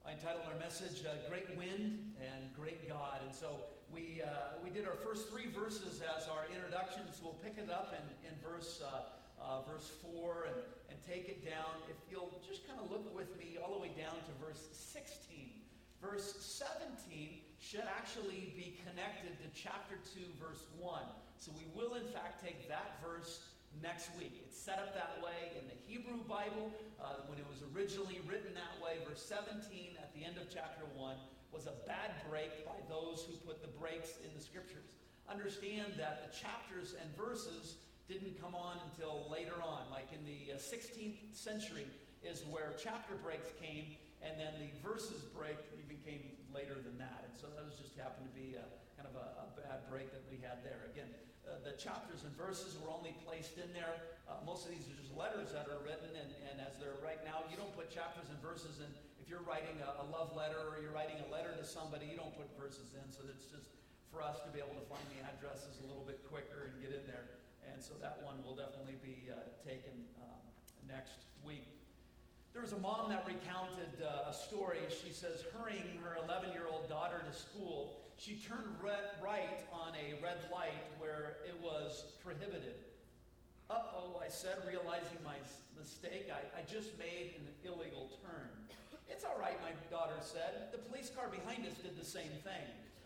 I entitled our message, Great Wind and Great God. And so we did our first three verses as our introduction, so we'll pick it up in verse 4 and take it down. If you'll just kind of look with me all the way down to verse 16. Verse 17 should actually be connected to chapter 2, verse 1. So we will, in fact, take that verse next week. It's set up that way in the Hebrew Bible. When it was originally written that way, verse 17 at the end of chapter 1 was a bad break by those who put the breaks in the scriptures. Understand that the chapters and verses didn't come on until later on. Like in the 16th century is where chapter breaks came, and then the verses break even came later than that. And so that was just happened to be kind of a bad break that we had there. Again, the chapters and verses were only placed in there. Most of these are just letters that are written, and as they're right now, you don't put chapters and verses in. If you're writing a love letter or you're writing a letter to somebody, you don't put verses in. So it's just for us to be able to find the addresses a little bit quicker and get in there. And so that one will definitely be taken next week. There was a mom that recounted a story. She says, hurrying her 11-year-old daughter to school, she turned right on a red light where it was prohibited. Uh-oh, I said, realizing my mistake. I just made an illegal turn. It's all right, my daughter said. The police car behind us did the same thing.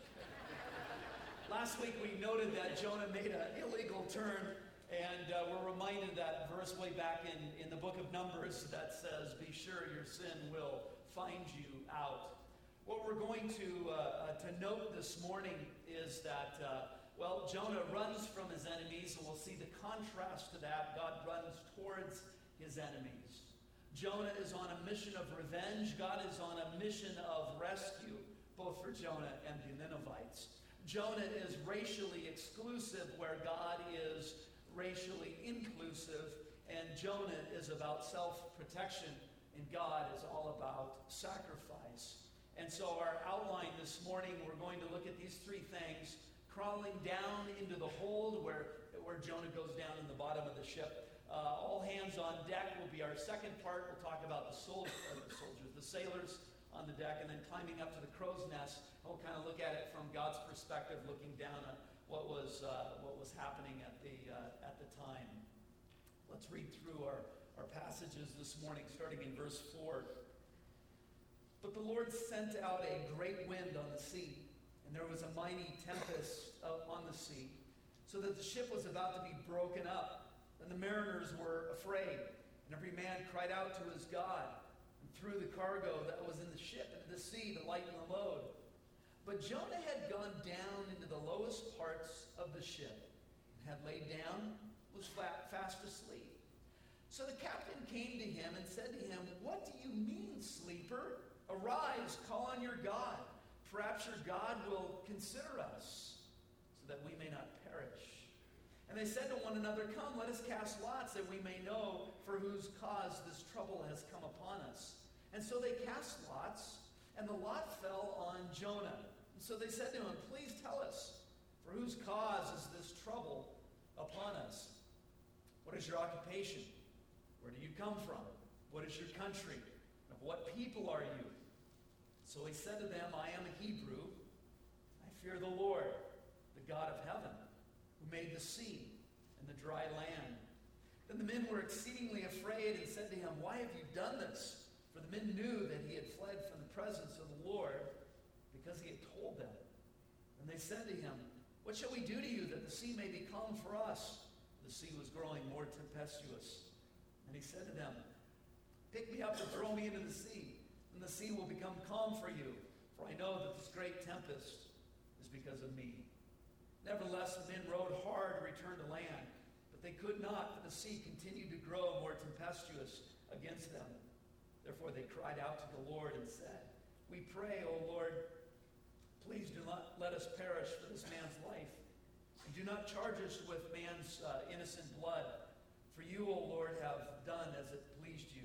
Last week we noted that Jonah made an illegal turn, and we're reminded that verse way back in the book of Numbers that says, be sure your sin will find you out. What we're going to note this morning is that, Jonah runs from his enemies, and we'll see the contrast to that. God runs towards his enemies. Jonah is on a mission of revenge. God is on a mission of rescue, both for Jonah and the Ninevites. Jonah is racially exclusive, where God is racially inclusive, and Jonah is about self-protection, and God is all about sacrifice. And so our outline this morning, we're going to look at these three things: crawling down into the hold, where Jonah goes down in the bottom of the ship. All hands on deck will be our second part. We'll talk about the sailors on the deck, and then climbing up to the crow's nest. We'll kind of look at it from God's perspective, looking down at what was happening at the time. Let's read through our passages this morning, starting in verse 4. But the Lord sent out a great wind on the sea, and there was a mighty tempest on the sea, so that the ship was about to be broken up. And the mariners were afraid, and every man cried out to his God, and threw the cargo that was in the ship into the sea to lighten the load. But Jonah had gone down into the lowest parts of the ship, and had laid down, was fast asleep. So the captain came to him and said to him, "What do you mean, sleeper? Arise, call on your God. Perhaps your God will consider us, so that we may not perish." And they said to one another, "Come, let us cast lots, that we may know for whose cause this trouble has come upon us." And so they cast lots, and the lot fell on Jonah. And so they said to him, "Please tell us, for whose cause is this trouble upon us? What is your occupation? Where do you come from? What is your country? Of what people are you?" So he said to them, "I am a Hebrew. I fear the Lord, the God of heaven, who made the sea and the dry land." Then the men were exceedingly afraid and said to him, "Why have you done this?" For the men knew that he had fled from the presence of the Lord, because he had told them. And they said to him, "What shall we do to you that the sea may be calm for us?" The sea was growing more tempestuous. And he said to them, "Pick me up and throw me into the sea, and the sea will become calm for you. For I know that this great tempest is because of me." Nevertheless, the men rowed hard to return to land, but they could not, for the sea continued to grow more tempestuous against them. Therefore they cried out to the Lord and said, "We pray, O Lord, please do not let us perish for this man's life, and do not charge us with man's innocent blood. For you, O Lord, have done as it pleased you."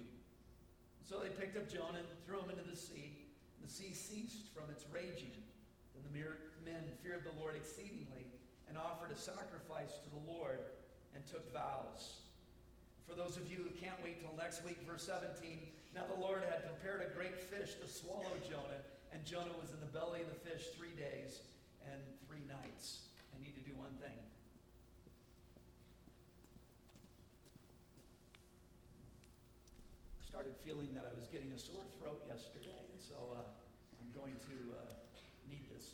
So they picked up Jonah and threw him into the sea, and the sea ceased from its raging. Then the men feared the Lord exceedingly, and offered a sacrifice to the Lord, and took vows. For those of you who can't wait till next week, verse 17, "Now the Lord had prepared a great great fish to swallow Jonah, and Jonah was in the belly of the fish 3 days and 3 nights. I need to do one thing. I started feeling that I was getting a sore throat yesterday, and so I'm going to need this.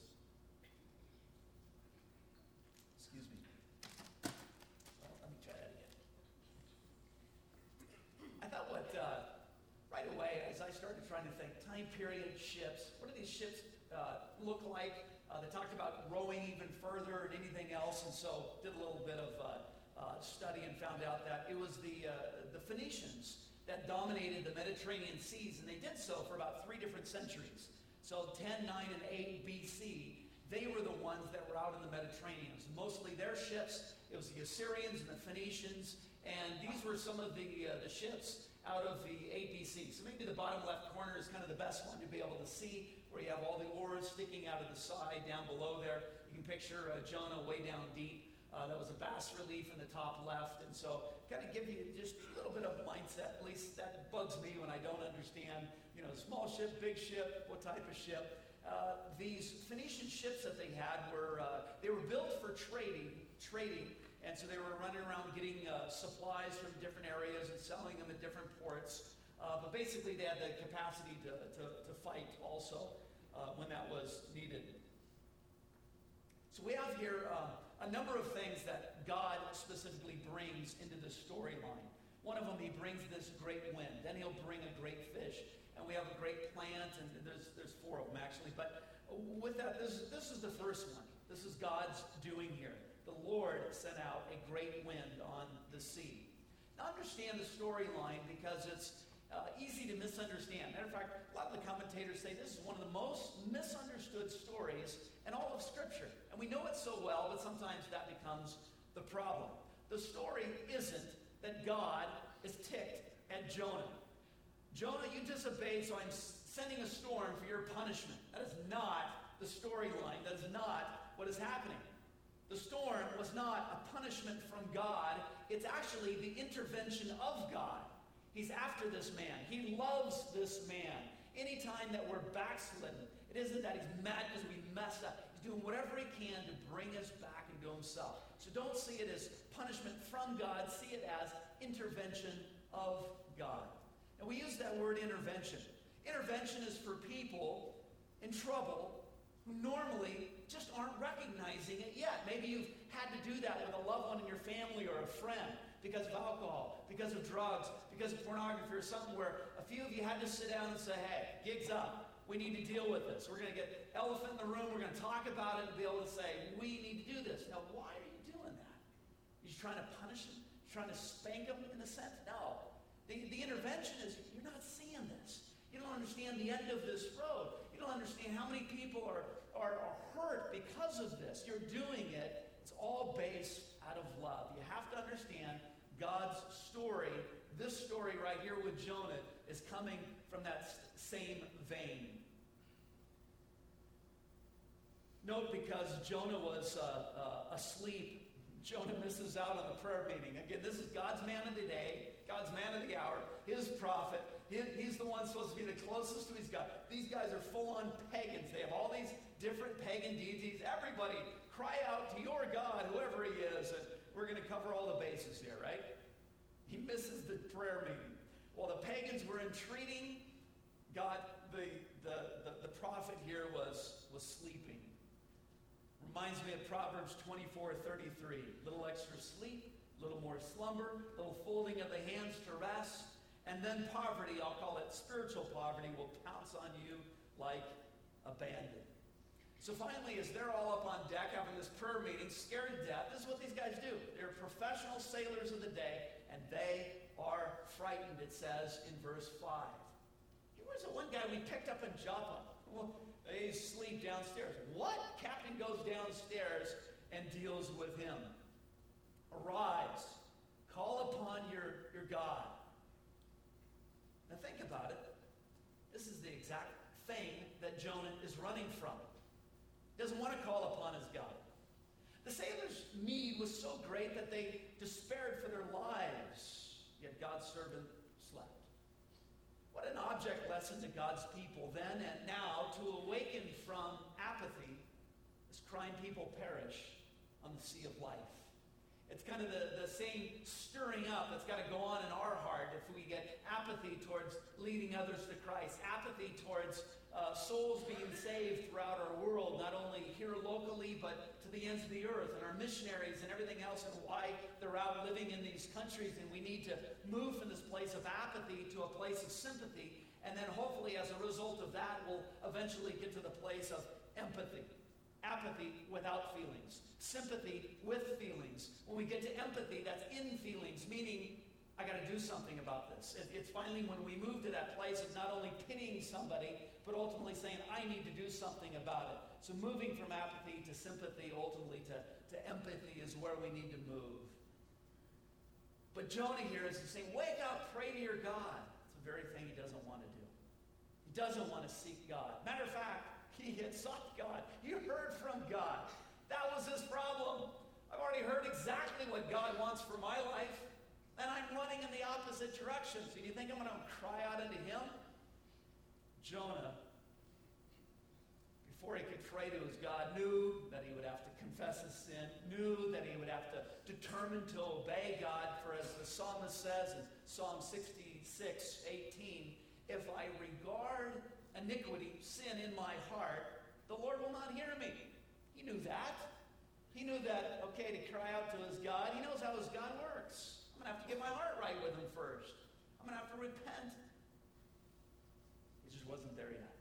Excuse me. Well, let me try that again. I thought right away, as I started trying to think, time period ships, what do these ships look like? They talked about rowing even further and anything else, and so did a little bit of study and found out that it was the Phoenicians that dominated the Mediterranean seas, and they did so for about 3 different centuries. So 10, 9, and 8 BC, they were the ones that were out in the Mediterranean. Mostly their ships. It was the Assyrians and the Phoenicians, and these were some of the ships out of the 8 BC. So maybe the bottom left corner is kind of the best one to be able to see, where you have all the oars sticking out of the side down below there. You can picture Jonah way down deep. That was a bas relief in the top left, and so kind of give you just a little bit of mindset. At least that bugs me when I don't understand, small ship, big ship, what type of ship. These Phoenician ships that they had were built for trading, and so they were running around getting supplies from different areas and selling them at different ports. But basically, they had the capacity to fight also when that was needed. So we have here a number of things that God specifically brings into the storyline. One of them, he brings this great wind. Then he'll bring a great fish. And we have a great plant, and there's 4 of them actually. But with that, this is the first one. This is God's doing here. The Lord sent out a great wind on the sea. Now understand the storyline because it's easy to misunderstand. Matter of fact, a lot of the commentators say this is one of the most misunderstood stories in all of Scripture. And we know it so well, but sometimes that becomes the problem. The story isn't that God is ticked at Jonah. Jonah, you disobeyed, so I'm sending a storm for your punishment. That is not the storyline. That is not what is happening. The storm was not a punishment from God. It's actually the intervention of God. He's after this man. He loves this man. Anytime that we're backslidden, it isn't that he's mad because we messed up. He's doing whatever he can to bring us back into himself. So don't see it as punishment from God. See it as intervention of God. And we use that word intervention. Intervention is for people in trouble who normally just aren't recognizing it yet. Maybe you've had to do that with a loved one in your family or a friend because of alcohol, because of drugs, because of pornography or something where a few of you had to sit down and say, hey, gig's up. We need to deal with this. We're going to get elephant in the room. We're going to talk about it and be able to say, we need to do this. Now, why are you doing that? Are you trying to punish them? Trying to spank them in a sense? No. The intervention is, you're not seeing this. You don't understand the end of this road. You don't understand how many people are hurt because of this. You're doing it. It's all based out of love. You have to understand God's story. This story right here with Jonah is coming from that same vein. Note, because Jonah was asleep, Jonah misses out on the prayer meeting. Again, this is God's man of the day, God's man of the hour, his prophet. He's the one supposed to be the closest to his God. These guys are full-on pagans. They have all these different pagan deities. Everybody cry out to your God, whoever he is, and we're going to cover all the bases here, right? He misses the prayer meeting. While the pagans were entreating, God, the prophet here was sleeping. Reminds me of Proverbs 24:33. Little extra sleep, little more slumber, little folding of the hands to rest, and then poverty, I'll call it spiritual poverty, will pounce on you like a bandit. So finally, as they're all up on deck having this prayer meeting, scared to death, this is what these guys do. They're professional sailors of the day, and they are frightened, it says in verse 5. Here was the one guy we picked up in Joppa. Well, they sleep downstairs. What? Captain goes downstairs and deals with him. Arise, call upon your God. Now think about it. This is the exact thing that Jonah is running from. He doesn't want to call upon his God. The sailors' need was so great that they despaired for their lives, yet God's servant slept. What an object lesson lesson to God's people then and now to awaken from apathy as crying people perish on the sea of life. It's kind of the same stirring up that's got to go on in our heart if we get apathy towards leading others to Christ, apathy towards souls being saved throughout our world, not only here locally, but to the ends of the earth, and our missionaries and everything else, and why they're out living in these countries. And we need to move from this place of apathy to a place of sympathy. And then hopefully as a result of that, we'll eventually get to the place of empathy. Apathy without feelings. Sympathy with feelings. When we get to empathy, that's in feelings, meaning I got to do something about this. It's finally when we move to that place of not only pitying somebody, but ultimately saying, I need to do something about it. So moving from apathy to sympathy, ultimately to empathy is where we need to move. But Jonah here is saying, wake up, pray to your God. It's the very thing he doesn't want to do. He doesn't want to seek God. Matter of fact, he had sought God. He heard from God. That was his problem. I've already heard exactly what God wants for my life, and I'm running in the opposite direction. So do you think I'm going to cry out unto him? Jonah, before he could pray to his God, knew that he would have to confess his sin, knew that he would have to determine to obey God, for as the psalmist says in Psalm 66:18, if I regard iniquity, sin in my heart, the Lord will not hear me. He knew that. He knew that, okay, to cry out to his God. He knows how his God works. I'm going to have to get my heart right with him first. I'm going to have to repent. He just wasn't there yet.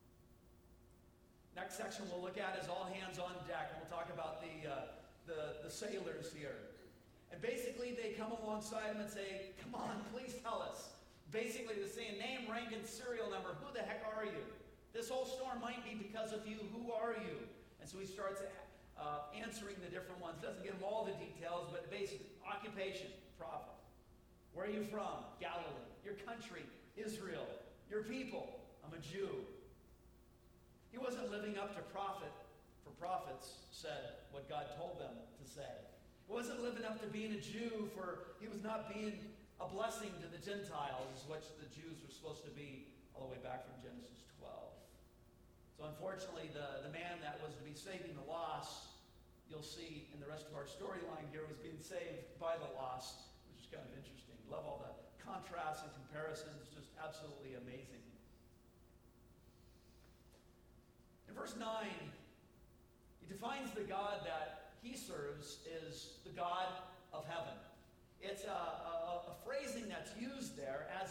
Next section we'll look at is all hands on deck. And we'll talk about the sailors here. And basically they come alongside him and say, come on, please tell us. Basically they're saying, name, rank, and serial number. Who the heck are you? This whole storm might be because of you. Who are you? And so he starts answering the different ones. Doesn't give them all the details, but basically, occupation, prophet. Where are you from? Galilee. Your country, Israel. Your people, I'm a Jew. He wasn't living up to prophet, for prophets said what God told them to say. He wasn't living up to being a Jew, for he was not being a blessing to the Gentiles, which the Jews were supposed to be all the way back from Genesis 12. So unfortunately, the man that was to be saving the lost, you'll see in the rest of our storyline here, was being saved by the lost, which is kind of interesting. Love all the contrasts and comparisons, just absolutely amazing. In verse 9, he defines the God that he serves is the God of heaven. It's a phrasing that's used there as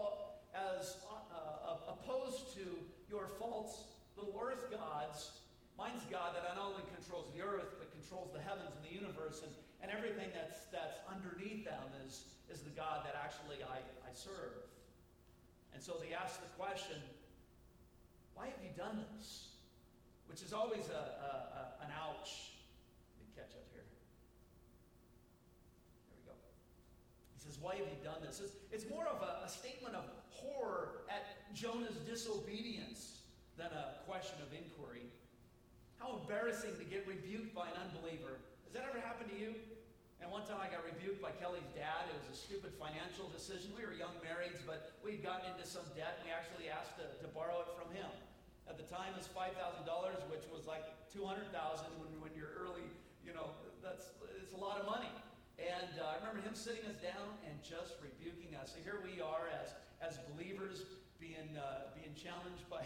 opposed to your false little earth gods. Mine's God that not only controls the earth, but controls the heavens and the universe, and everything that's underneath them is the God that actually I serve. And so they ask the question, why have you done this? Which is always an ouch. Let me catch up here. There we go. He says, why have you done this? It's more of a statement of horror at Jonah's disobedience than a question of inquiry. How embarrassing to get rebuked by an unbeliever. Has that ever happened to you? And one time I got rebuked by Kelly's dad. It was a stupid financial decision. We were young marrieds, but we'd gotten into some debt, and we actually asked to borrow it from him. At the time, it was $5,000, which was like $200,000 when you're early. It's a lot of money. And I remember him sitting us down and just rebuking us. So here we are as believers being challenged by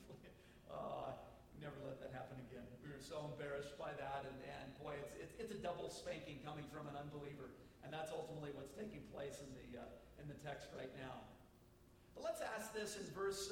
never let that happen again. We were so embarrassed by that, and boy, it's a double spanking coming from an unbeliever, and that's ultimately what's taking place in the text right now. But let's ask this in verse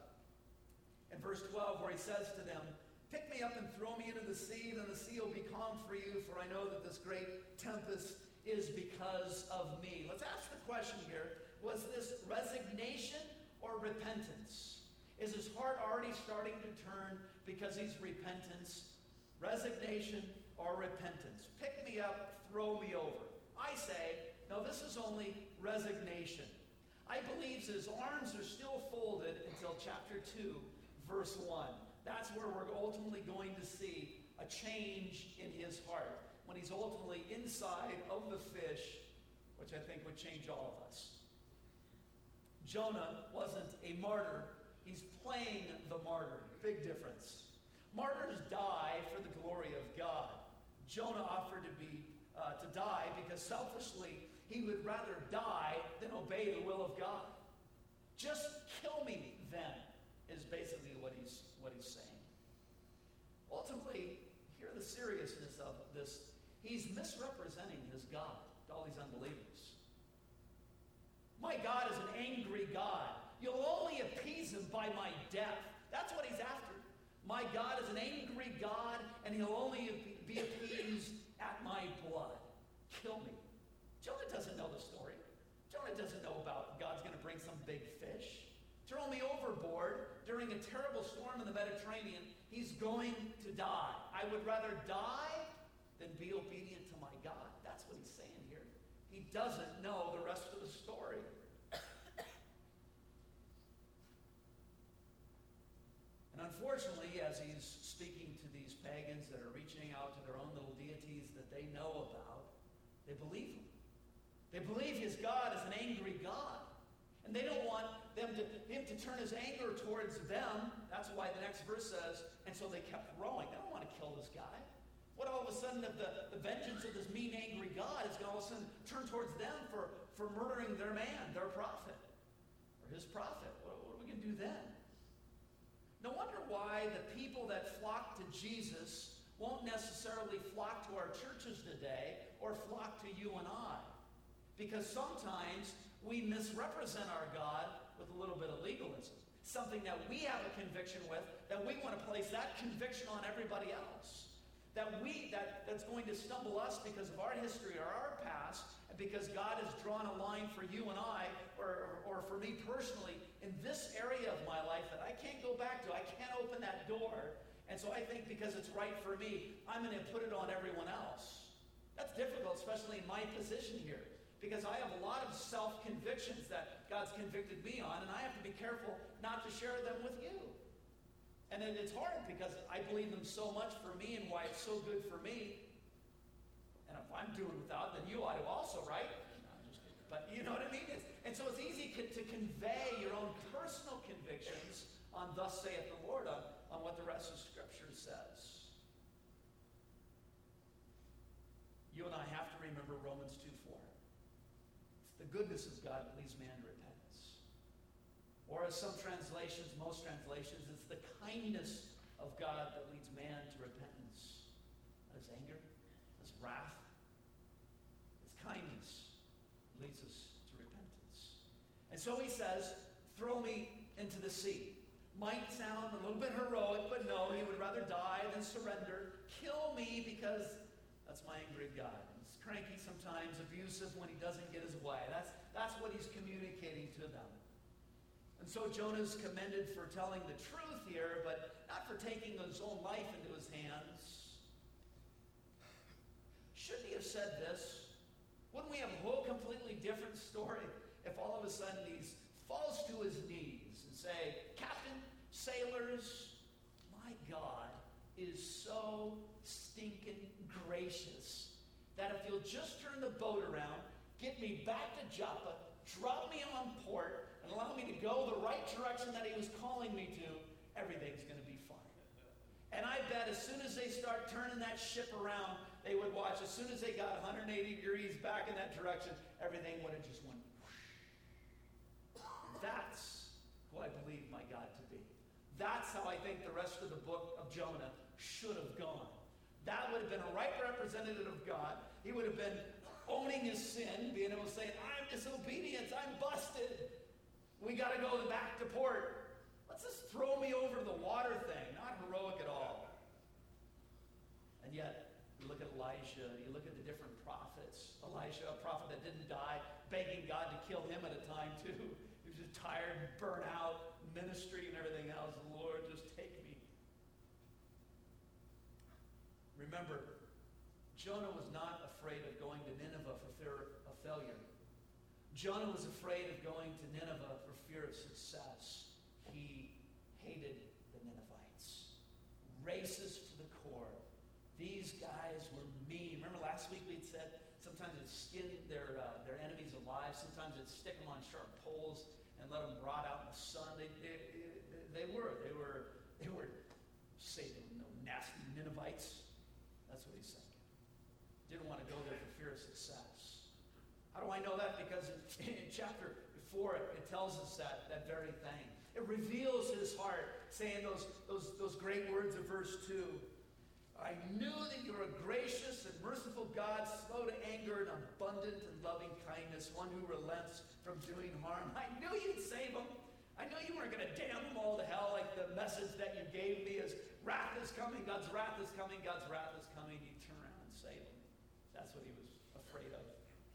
12, where he says to them, "Pick me up and throw me into the sea, then the sea will be calm for you, for I know that this great tempest is because of me." Let's ask the question here: was this resignation or repentance? Is his heart already starting to turn because he's repentance? Resignation or repentance? Pick me up, throw me over. I say, no, this is only resignation. I believe his arms are still folded until chapter 2, verse 1. That's where we're ultimately going to see a change in his heart, when he's ultimately inside of the fish, which I think would change all of us. Jonah wasn't a martyr He's playing the martyr. Big difference. Martyrs die for the glory of God. Jonah offered to die because selfishly he would rather die than obey the will of God. Just kill me then, is basically what he's saying. Ultimately, hear the seriousness of this. He's misrepresenting his God to all these unbelievers. My God is an angry God. You'll only appease him by my death. That's what he's after. My God is an angry God, and he'll only be appeased at my blood. Kill me. Jonah doesn't know the story. Jonah doesn't know about God's going to bring some big fish. Throw me overboard during a terrible storm in the Mediterranean. He's going to die. I would rather die than be obedient to my God. That's what he's saying here. He doesn't know the rest of the story. And unfortunately, as he's speaking to these pagans that are reaching out to their own little deities that they know about, they believe him. They believe his God is an angry God. And they don't want him to turn his anger towards them. That's why the next verse says, and so they kept rowing. They don't want to kill this guy. What all of a sudden the vengeance of this mean, angry God is going to all of a sudden turn towards them for murdering their man, their prophet, or his prophet? What are we going to do then? No wonder why the people that flock to Jesus won't necessarily flock to our churches today or flock to you and I. Because sometimes we misrepresent our God with a little bit of legalism. Something that we have a conviction with, that we want to place that conviction on everybody else. That's going to stumble us because of our history or our past, and because God has drawn a line for you and I, or for me personally, in this area of my life that I can't go back to. I can't open that door. And so I think because it's right for me, I'm going to put it on everyone else. That's difficult, especially in my position here, because I have a lot of self-convictions that God's convicted me on, and I have to be careful not to share them with you. And then it's hard because I believe them so much for me and why it's so good for me. And if I'm doing without, then you ought to also, right? No, I'm just kidding. But you know what I mean? And so it's easy to convey your own personal convictions on thus saith the Lord, on what the rest of Scripture says. You and I have to remember Romans 2:4. It's the goodness of God that leads man to repentance. Or as some translations, most translations, it's the kindness of God that leads man to repentance. Not his anger, his wrath. His kindness leads us to repentance. And so he says, throw me into the sea. Might sound a little bit heroic, but no, he would rather die than surrender. Kill me because that's my angry God. He's cranky sometimes, abusive when he doesn't get his way. That's what he's communicating to them. And so Jonah's commended for telling the truth here, but not for taking his own life into his hands. Shouldn't he have said this? Wouldn't we have a whole completely different story if all of a sudden he falls to his knees and say, Captain, sailors, my God is so stinking gracious that if you'll just turn the boat around, get me back to Joppa, drop me on port, and allow me to go the right direction that he was calling me to, everything's going to be fine. And I bet as soon as they start turning that ship around, they would watch. As soon as they got 180 degrees back in that direction, everything would have just went whoosh. That's who I believe my God to be. That's how I think the rest of the book of Jonah should have gone. That would have been a right representative of God. He would have been owning his sin, being able to say, I'm disobedient, I'm busted. We got to go back to port. Let's just throw me over the water thing. Not heroic at all. And yet, you look at Elijah, you look at the different prophets. Elijah, a prophet that didn't die, begging God to kill him at a time too. He was just tired, burnt out, ministry and everything else. Lord, just take me. Remember, Jonah was not afraid of going to Nineveh for fear of failure. Jonah was afraid of going to Nineveh for fear of success. He hated the Ninevites. Racist to the core. These guys were mean. Remember last week we had said sometimes they'd skin their enemies alive. Sometimes they'd stick them on sharp poles and let them rot out in the sun. success. How do I know that? Because in chapter 4, it tells us that very thing. It reveals his heart, saying those great words of verse 2. I knew that you are a gracious and merciful God, slow to anger and abundant in loving kindness, one who relents from doing harm. I knew you'd save them. I knew you weren't going to damn them all to hell like the message that you gave me is wrath is coming, God's wrath is coming, God's wrath is coming. You turn around and save them. That's what he was afraid of.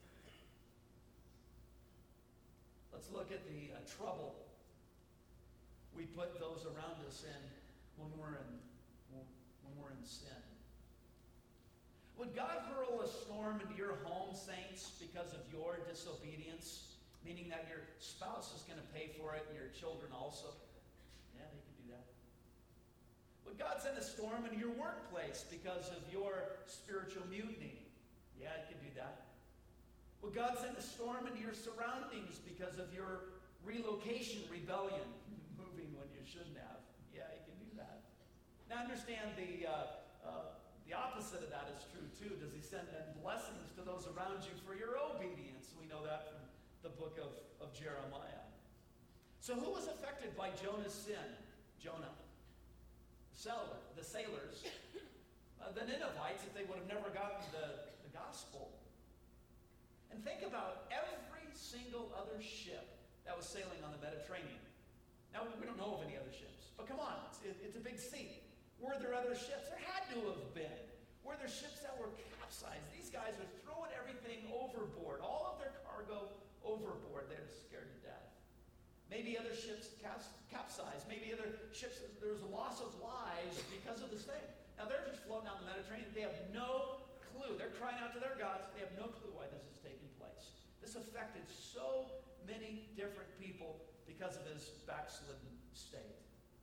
Let's look at the trouble we put those around us in when we're in sin. Would God hurl a storm into your home, saints, because of your disobedience? Meaning that your spouse is going to pay for it and your children also? Yeah, they can do that. Would God send a storm into your workplace because of your spiritual mutiny? Yeah, he can do that. Would God send a storm into your surroundings because of your relocation rebellion? Moving when you shouldn't have. Yeah, he can do that. Now understand the opposite of that is true too. Does he send then blessings to those around you for your obedience? We know that from the book of Jeremiah. So who was affected by Jonah's sin? Jonah. The sailors. The Ninevites, if they would have never gotten the gospel. And think about every single other ship that was sailing on the Mediterranean. Now, we don't know of any other ships, but come on, it's a big sea. Were there other ships? There had to have been. Were there ships that were capsized? These guys are throwing everything overboard, all of their cargo overboard. They're scared to death. Maybe other ships capsized. Maybe other ships, there was a loss of lives because of this thing. Now, they're just floating out in the Mediterranean. They have no clue. They're crying out to their gods. They have no clue why this is taking place. This affected so many different people because of his backslidden state.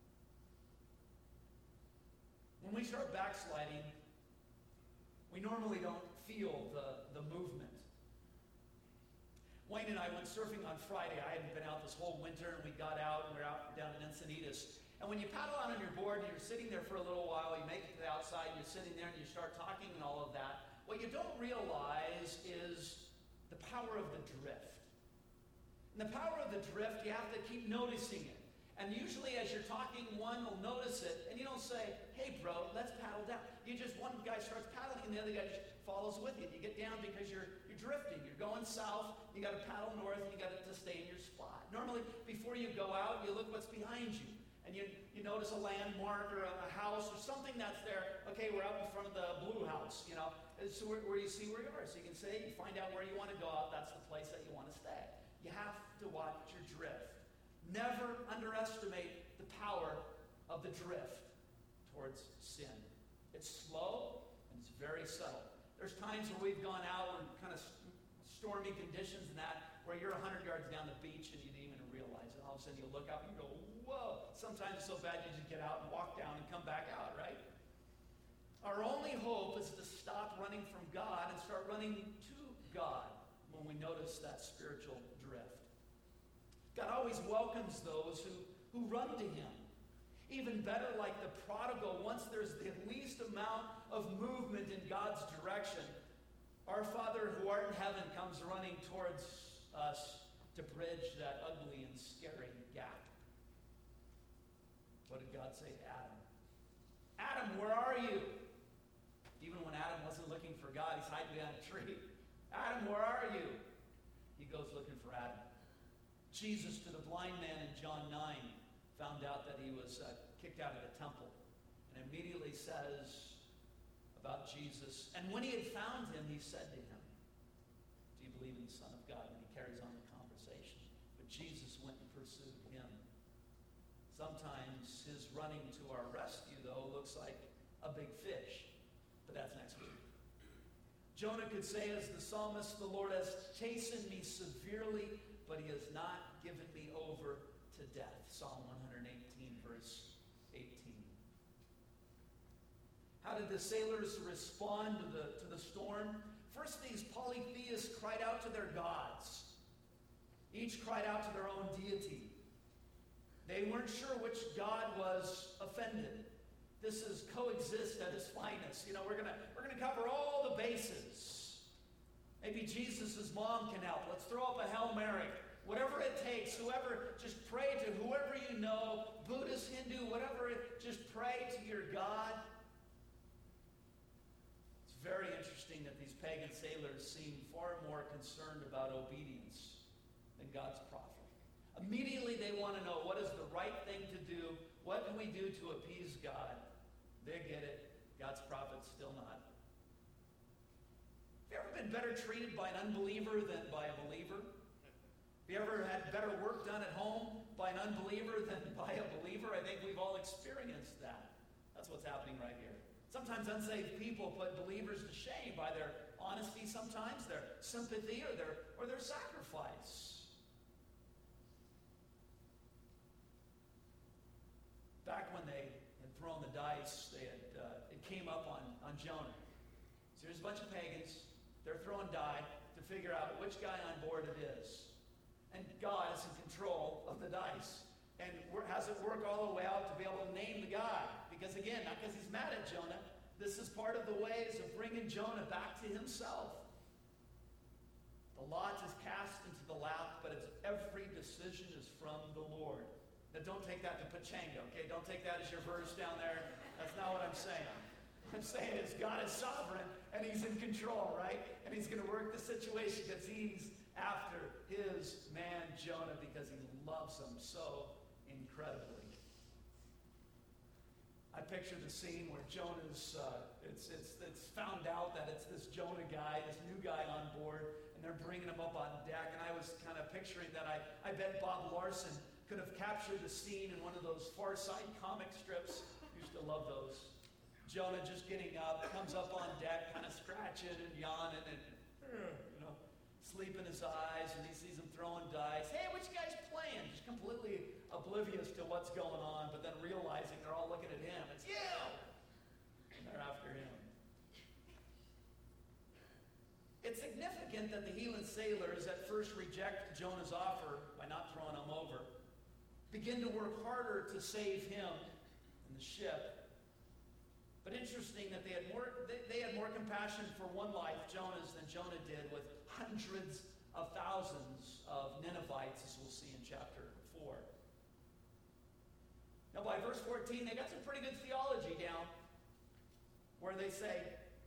When we start backsliding, we normally don't feel the movement. Wayne and I went surfing on Friday. I hadn't been out this whole winter, and we got out, and we were out down in Encinitas. And when you paddle out on your board, and you're sitting there for a little while, you make it to the outside, and you're sitting there, and you start talking and all of that, what you don't realize is the power of the drift. And the power of the drift, you have to keep noticing it. And usually as you're talking, one will notice it, and you don't say, hey bro, let's paddle down. One guy starts paddling, and the other guy just follows with you. You get down because you're drifting. You're going south, you got to paddle north, and you got to stay in your spot. Normally, before you go out, you look what's behind you. And you notice a landmark or a house or something that's there. Okay, we're out in front of the blue house, So where you see where you are. So you can say, you find out where you want to go out. That's the place that you want to stay. You have to watch your drift. Never underestimate the power of the drift towards sin. It's slow and it's very subtle. There's times where we've gone out in kind of stormy conditions and that, where you're 100 yards down the beach and you didn't even realize it. All of a sudden you look up and you go, whoa. Sometimes it's so bad you just get out and walk down and come back out, right? Our only hope is to stop running from God and start running to God when we notice that spiritual drift. God always welcomes those who run to him. Even better, like the prodigal, once there's the least amount of movement in God's direction, our Father who art in heaven comes running towards us to bridge that ugly and scary gap. What did God say to Adam? Adam, where are you? Even when Adam wasn't looking for God, he's hiding behind a tree. Adam, where are you? He goes looking for Adam. Jesus, to the blind man in John 9, found out that he was kicked out of the temple. And immediately says about Jesus, and when he had found him, he said to him, do you believe in the Son of God? And he carries on the conversation. But Jesus went and pursued him. Sometimes his running to our rescue, though, looks like a big fish. But that's next week. Jonah could say as the psalmist, the Lord has chastened me severely, but he has not given me over to death. Psalm 118, verse 18. How did the sailors respond to the storm? First, these polytheists cried out to their gods. Each cried out to their own deity. They weren't sure which god was offended. This is coexist at its finest. We're gonna cover all the bases. Maybe Jesus' mom can help. Let's throw up a Hail Mary. Whatever it takes, whoever, just pray to whoever you know, Buddhist, Hindu, whatever, just pray to your God. It's very interesting that these pagan sailors seem far more concerned about obedience than God's prophet. Immediately they want to know, what is the right thing to do? What can we do to appease God? They get it. God's prophet's still not. Have you ever been better treated by an unbeliever than by a believer? Have you ever had better work done at home by an unbeliever than by a believer? I think we've all experienced that. That's what's happening right here. Sometimes unsaved people put believers to shame by their honesty, sometimes their sympathy or their sacrifice. Back when they had thrown the dice, it came up on Jonah. So there's a bunch of pagans. They're throwing die to figure out which guy on board it is. And God is in control of the dice and has it work all the way out to be able to name the guy. Because again, not because he's mad at Jonah. This is part of the ways of bringing Jonah back to himself. The lot is cast into the lap, but it's every decision is from the Lord. Now don't take that to Pachanga, okay? Don't take that as your verse down there. That's not what I'm saying. I'm saying is God is sovereign and he's in control, right? And he's going to work the situation because he's after his man Jonah because he loves him so incredibly. I picture the scene where Jonah's, it's found out that it's this Jonah guy, this new guy on board, and they're bringing him up on deck. And I was kind of picturing that. I bet Bob Larson could have captured the scene in one of those Far Side comic strips. Used to love those. Jonah just getting up, comes up on deck, kind of scratching and yawning and, sleeping his eyes, and he sees them throwing dice. Hey, which guy's playing? Just completely oblivious to what's going on, but then realizing they're all looking at him. It's you! And they're after him. It's significant that the heathen sailors at first reject Jonah's offer by not throwing him over, begin to work harder to save him and the ship. But interesting that they had more compassion for one life, Jonah's, than Jonah did with hundreds of thousands of Ninevites, as we'll see in chapter 4. Now by verse 14, they got some pretty good theology down, where they say,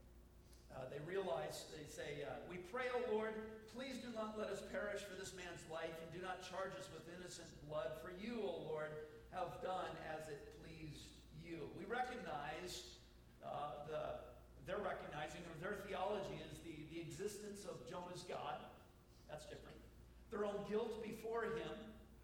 we pray, O Lord, please do not let us perish for this man's life, and do not charge us with innocent blood, for you, O Lord, have done as it pleased you. We recognize they're recognizing, or their theology is the existence of Jonah's God. That's different. Their own guilt before him.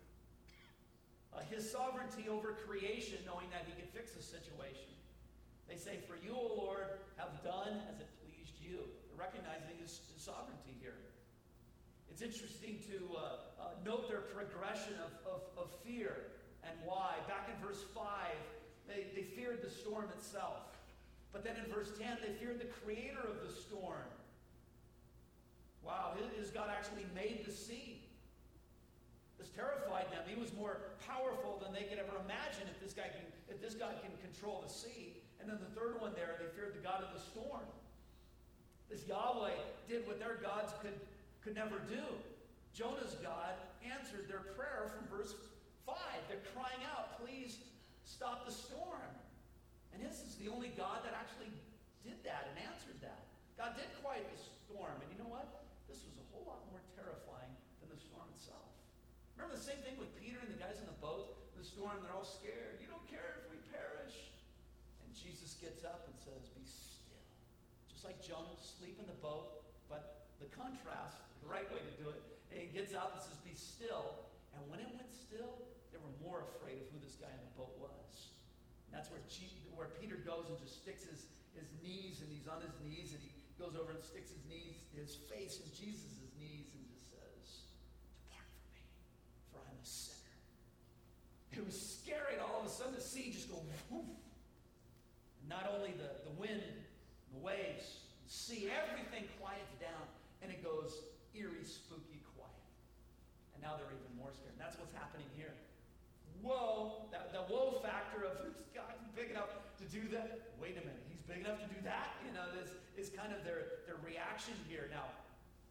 His sovereignty over creation, knowing that he could fix the situation. They say, for you, O Lord, have done as it pleased you. They're recognizing his sovereignty here. It's interesting to note their progression of fear and why. Back in verse 5, they feared the storm itself. But then in verse 10, they feared the creator of the storm. Wow, his God actually made the sea. This terrified them. He was more powerful than they could ever imagine if this God can control the sea. And then the third one there, they feared the God of the storm. This Yahweh did what their gods could never do. Jonah's God answered their prayer from verse 5. They're crying out, please stop the storm. And his is the only God that actually did that and answered that. God did quiet the storm. And you know what? This was a whole lot more terrifying than the storm itself. Remember the same thing with Peter and the guys in the boat? The storm, they're all scared. You don't care if we perish. And Jesus gets up and says, be still. Just like Jonah, sleep in the boat. But the contrast, the right way to do it, and he gets out and says, be still. And when it went still, they were more afraid of who this guy in the boat was. And that's where Peter goes and just sticks his knees, and he's on his knees, and he goes over and sticks his face in Jesus' knees and just says, depart from me, for I'm a sinner. It was scary, and all of a sudden the sea just goes woof. And not only the wind, the waves, the sea, everything quiets down, and it goes eerie, spooky quiet. And now they're even more scared. And that's what's happening here. Whoa, the whoa factor of who's God big enough to do that? Wait a minute, he's big enough to do that? This is kind of their reaction here. Now,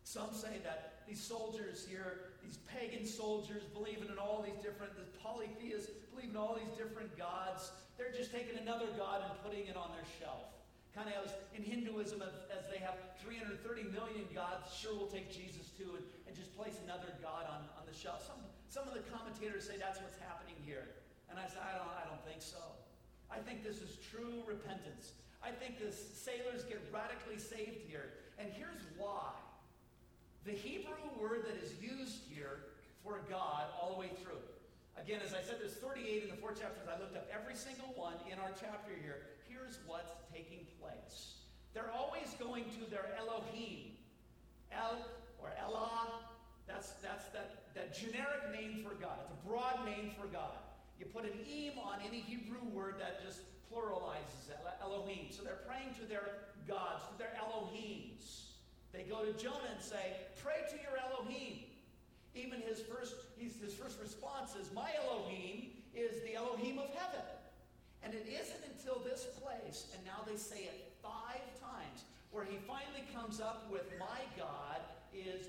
Some say that these soldiers here, these pagan soldiers believing in all these different, the polytheists believing in all these different gods, they're just taking another god and putting it on their shelf. Kind of as in Hinduism, as they have 330 million gods, sure we'll take Jesus too and just place another god on the shelf. Some of the commentators say that's what's happening here. And I say, I don't think so. I think this is true repentance. I think the sailors get radically saved here. And here's why. The Hebrew word that is used here for God all the way through. Again, as I said, there's 38 in the 4 chapters. I looked up every single one in our chapter here. Here's what's taking place. They're always going to their Elohim. El or Elah. That's that generic name for God. It's a broad name for God. You put an "im" on any Hebrew word that just pluralizes it, Elohim. So they're praying to their gods, to their Elohims. They go to Jonah and say, pray to your Elohim. Even his first response is, my Elohim is the Elohim of heaven. And it isn't until this place, and now they say it 5 times, where he finally comes up with, my God is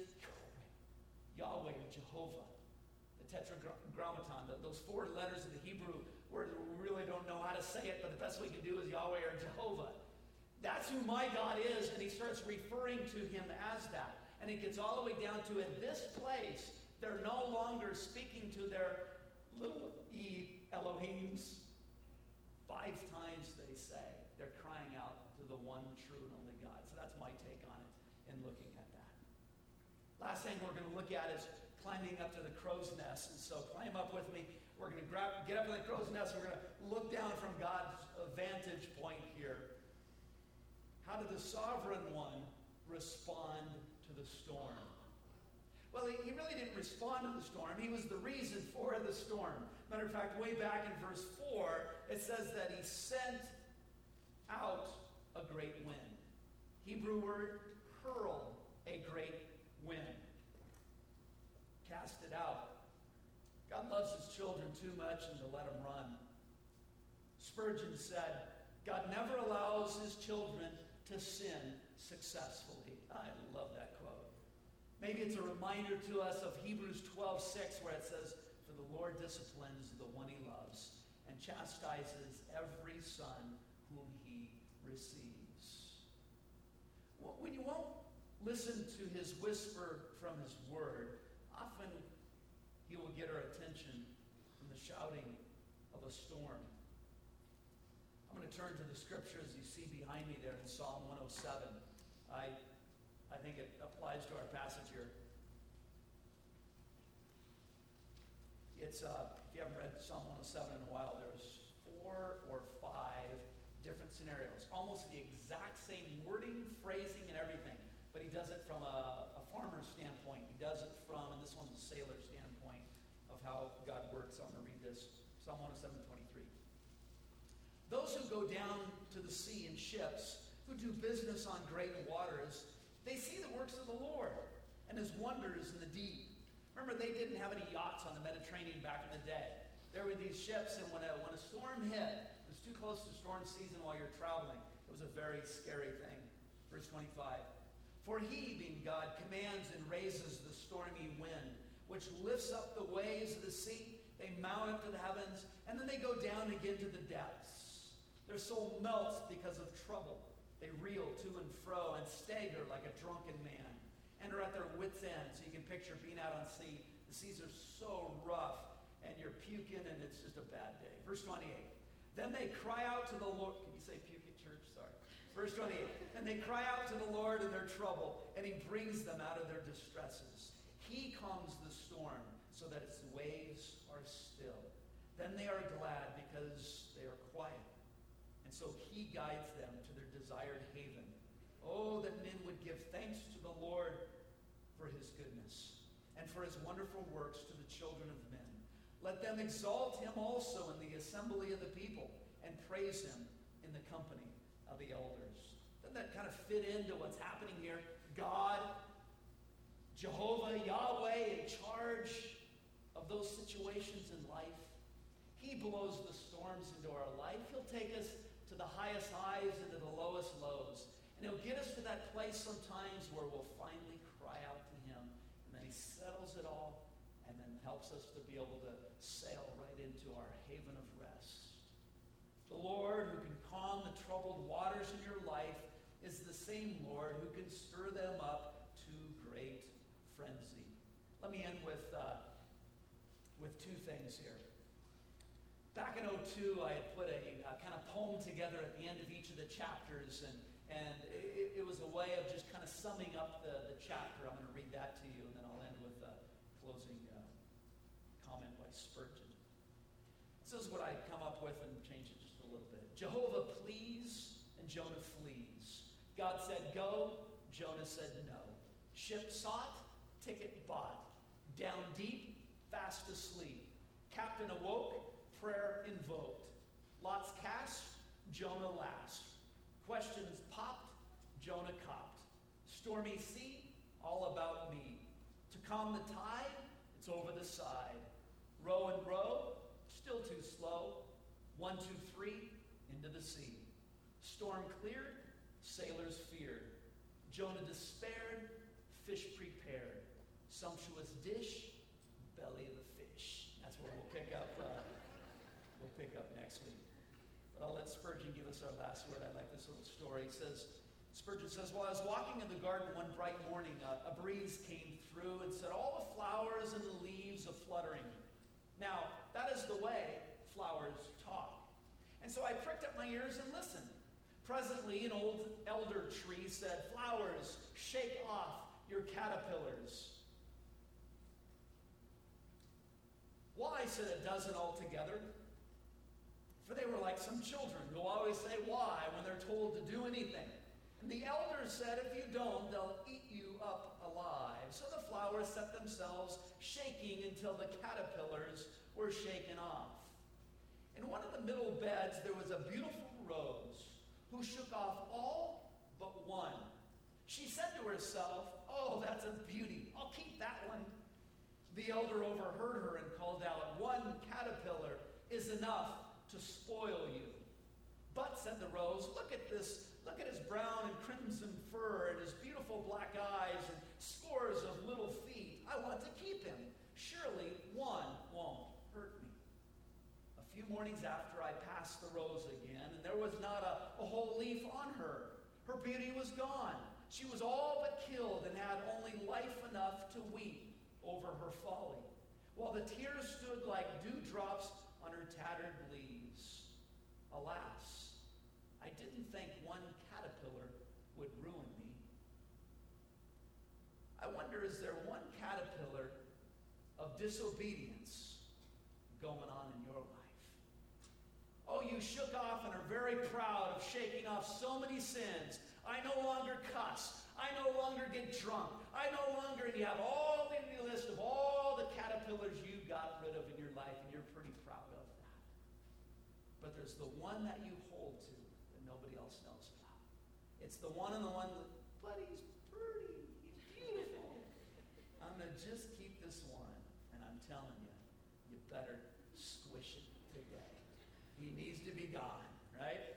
Yahweh or Jehovah. Tetragrammaton, those 4 letters of the Hebrew word, we really don't know how to say it, but the best we can do is Yahweh or Jehovah. That's who my God is, and he starts referring to him as that. And it gets all the way down to, in this place, they're no longer speaking to their little e Elohims. 5 times they say. They're crying out to the one true and only God. So that's my take on it in looking at that. Last thing we're going to look at is climbing up to the crow's nest. And so climb up with me. We're going to get up to the crow's nest. We're going to look down from God's vantage point here. How did the sovereign one respond to the storm? Well, he really didn't respond to the storm. He was the reason for the storm. Matter of fact, way back in verse 4, it says that he sent out a great wind. Hebrew word, hurl, a great wind. Cast it out. God loves his children too much and to let them run. Spurgeon said, God never allows his children to sin successfully. I love that quote. Maybe it's a reminder to us of Hebrews 12:6, where it says, for the Lord disciplines the one he loves and chastises every son whom he receives. When you won't listen to his whisper from his word, often he will get our attention from the shouting of a storm. I'm going to turn to the scriptures you see behind me there in Psalm 107. I think it applies to our passage here. It's, if you haven't read Psalm 107 in a while, there's 4 or 5 different scenarios. Almost the exact same wording, phrasing, and everything. But he does it from a farmer's standpoint. He does it from, and this one's a sailor's standpoint, of how God works. I'm going to read this. Psalm 107:23. Those who go down to the sea in ships, who do business on great waters, they see the works of the Lord and his wonders in the deep. Remember, they didn't have any yachts on the Mediterranean back in the day. There were these ships, and when a storm hit, it was too close to storm season while you're traveling. It was a very scary thing. Verse 25. For he, being God, commands and raises the stormy wind, which lifts up the waves of the sea. They mount up to the heavens, and then they go down again to the depths. Their soul melts because of trouble. They reel to and fro and stagger like a drunken man, and are at their wits' end. So you can picture being out on sea. The seas are so rough, and you're puking, and it's just a bad day. Verse 28. Then they cry out to the Lord. Can you say puke at church? Sorry. Verse 28. And they cry out to the Lord in their trouble, and he brings them out of their distresses. He calms the storm so that its waves are still. Then they are glad because they are quiet. And so he guides them to their desired haven. Oh, that men would give thanks to the Lord for his goodness and for his wonderful works to the children of men. Let them exalt him also in the assembly of the people and praise him in the company of the elders. Doesn't that kind of fit into what's happening here? God, Jehovah, Yahweh, in charge of those situations in life. He blows the storms into our life. He'll take us to the highest highs and to the lowest lows. And he'll get us to that place sometimes where we'll finally cry out settles it all, and then helps us to be able to sail right into our haven of rest. The Lord who can calm the troubled waters in your life is the same Lord who can stir them up to great frenzy. Let me end with two things here. Back in 2002, I had put a kind of poem together at the end of each of the chapters, and it was a way of just kind of summing up the chapter. I'm going to read that to you, and then I'll end with a closing comment by Spurgeon. This is what I come up with and change it just a little bit. Jehovah please, and Jonah flees. God said go, Jonah said no. Ship sought, ticket bought. Down deep, fast asleep. Captain awoke, prayer invoked. Lots cast, Jonah last. Questions popped, Jonah copped. Stormy sea, all about me. To calm the tide, it's over the side. Row and row, still too slow. 1, 2, 3, into the sea. Storm cleared, sailors feared. Jonah despaired, fish prepared. Sumptuous dish, belly of the fish. That's where we'll pick up. We'll pick up next week. But I'll let Spurgeon give us our last word. I like this little story. Spurgeon says, while I was walking in the garden one bright morning, a breeze came through and set all the flowers and the leaves a-fluttering. Now, that is the way flowers talk. And so I pricked up my ears and listened. Presently, an old elder tree said, flowers, shake off your caterpillars. Why, said a dozen altogether. For they were like some children who always say why when they're told to do anything. And the elders said, if you don't, they'll eat you up alive. So the flowers set themselves shaking until the caterpillars were shaken off. In one of the middle beds, there was a beautiful rose who shook off all but one. She said to herself, oh, that's a beauty. I'll keep that one. The elder overheard her and called out, one caterpillar is enough to spoil you. But, said the rose, look at this. Look at his brown and crimson fur and his beautiful black eyes and scores of little feet. I want to keep him. Surely one won't hurt me. A few mornings after, I passed the rose again, and there was not a whole leaf on her. Her beauty was gone. She was all but killed and had only life enough to weep over her folly, while the tears stood like dewdrops on her tattered leaves. Alas, I didn't think one caterpillar would ruin me. I wonder, is there one caterpillar of disobedience going on in your life? Oh, you shook off and are very proud of shaking off so many sins. I no longer cuss. I no longer get drunk. I no longer, and you have all in the list of all the caterpillars you got rid of in your life, and you're pretty proud of that. But there's the one that you hold to that nobody else knows about. It's the one that, but he's pretty, he's beautiful. I'm going to just keep this one, and I'm telling you, you better squish it today. He needs to be gone, right?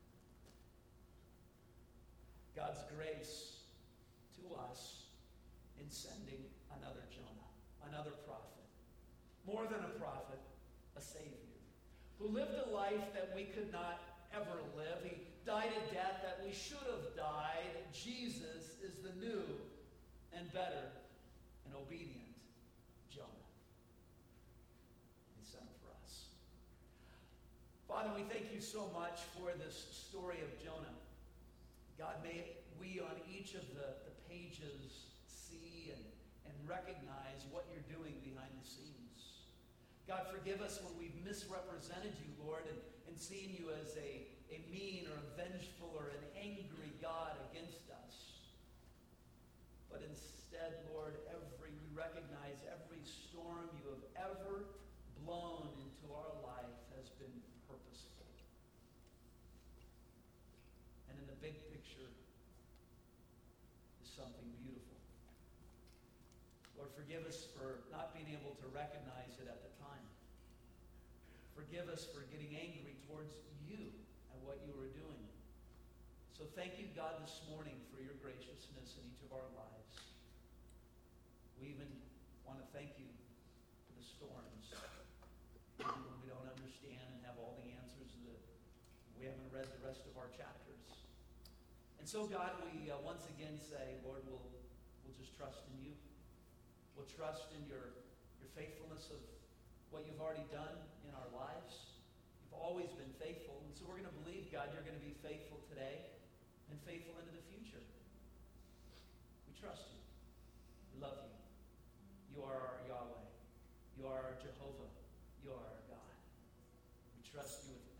God's grace to us in sending another Jonah, another prophet, more than a prophet, a Savior, who lived a life that we could not ever live. He died a death that we should have died. Jesus is the new and better and obedient Jonah. He sent for us. Father, we thank you so much for this story of Jonah. God, may we on each of the pages see and recognize what you're doing behind the scenes. God, forgive us when we've misrepresented you, Lord, and seen you as a mean or a vengeful or an angry God against us. But instead, Lord, we recognize every storm you have ever blown into our life has been purposeful. And in the big picture is something beautiful. Lord, forgive us for not being able to recognize it at the time. Forgive us for getting angry towards you and what you were doing. So thank you, God, this morning for your graciousness in each of our lives. We even thank you for the storms. Even when we don't understand and have all the answers, that we haven't read the rest of our chapters. And so, God, we once again say, Lord, we'll just trust in you. We'll trust in your faithfulness of what you've already done in our lives. You've always been faithful. And so we're going to believe, God, you're going to be faithful today and faithful into the future. We trust you. We love you. You are our Yahweh. You are our Jehovah. You are our God. We trust you with